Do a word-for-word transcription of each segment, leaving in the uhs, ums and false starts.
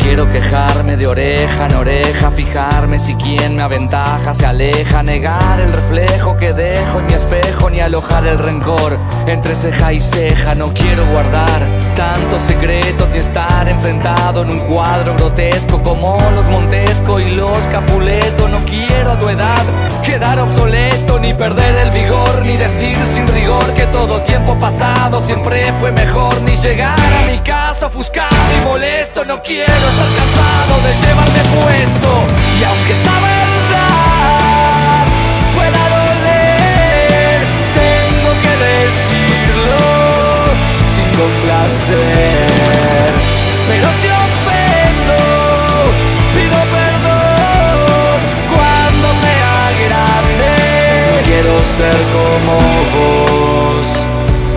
quiero quejarme de oreja en oreja, fijarme si quien me aventaja se aleja, negar el reflejo que dejo en mi espejo, ni alojar el rencor entre ceja y ceja. No quiero guardar tantos secretos y estar enfrentado en un cuadro grotesco como los Montesco y los Capuleto. No quiero a tu edad quedar obsoleto, ni perder el vigor, ni decir sin rigor que todo tiempo pasado siempre fue mejor, ni llegar a mi casa ofuscado y molesto. No quiero estar cansado de llevarme puesto, y aunque esta verdad pueda doler, tengo que decirlo sin complacer. Pero si ofendo, pido perdón cuando sea grande. No quiero ser como vos.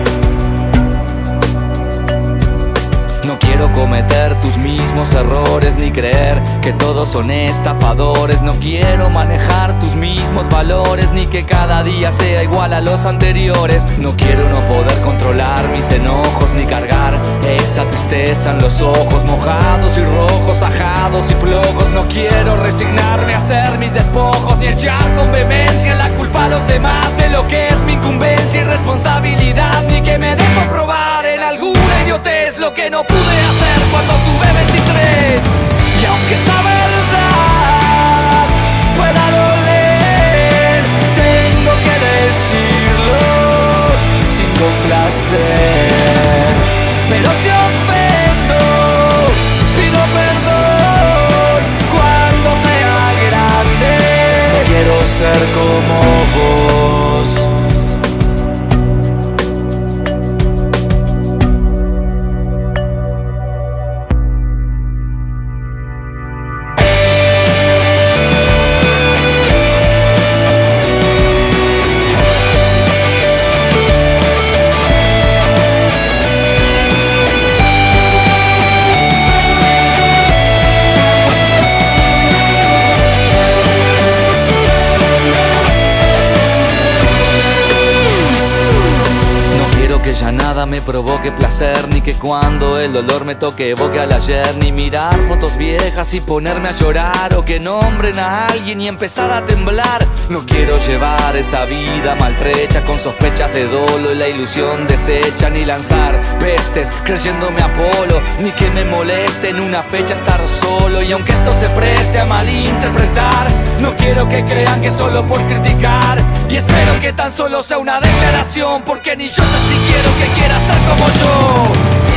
No quiero cometer tus mismos errores, ni creer que todos son estafadores. No quiero manejar tus mismos valores, ni que cada día sea igual a los anteriores. No quiero no poder controlar mis enojos, ni cargar esa tristeza en los ojos mojados y rojos, ajados y flojos. No quiero resignarme a hacer mis despojos, ni echar con vehemencia la culpa a los demás de lo que es mi incumbencia y responsabilidad, ni que me dejo probar en alguna idiotez lo que no pude hacer cuando tuve veintitrés. Y aunque esta verdad pueda doler, tengo que decirlo sin complacer. Pero si ofendo, pido perdón cuando sea grande. No quiero ser como vos. Que ya nada me provoque placer, ni que cuando el dolor me toque evoque al ayer, ni mirar fotos viejas y ponerme a llorar, o que nombren a alguien y empezar a temblar. No quiero llevar esa vida maltrecha con sospechas de dolo y la ilusión deshecha, ni lanzar pestes creyéndome Apolo, ni que me moleste en una fecha estar solo. Y aunque esto se preste a malinterpretar, no quiero que crean que solo por criticar, y espero que tan solo sea una declaración, porque ni yo sé si quiero que quieras ser como yo.